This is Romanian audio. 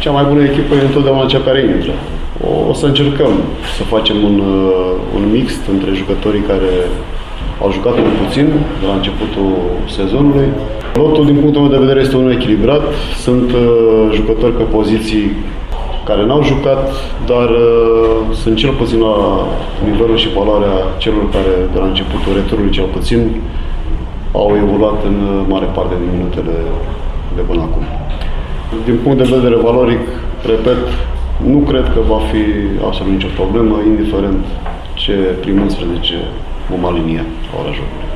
cea mai bună echipă e întotdeauna cea care intră. O să încercăm să facem un mix între jucătorii care au jucat mai puțin de la începutul sezonului. Lotul, din punctul meu de vedere, este unul echilibrat. Sunt jucători pe poziții care n-au jucat, dar sunt cel puțin la nivelul și valoarea celor care, de la începutul returului cel puțin, au evoluat în mare parte din minutele de până acum. Din punct de vedere valoric, repet, nu cred că va fi absolut nicio problemă, indiferent ce prim 11 vom alinia la ora jocului.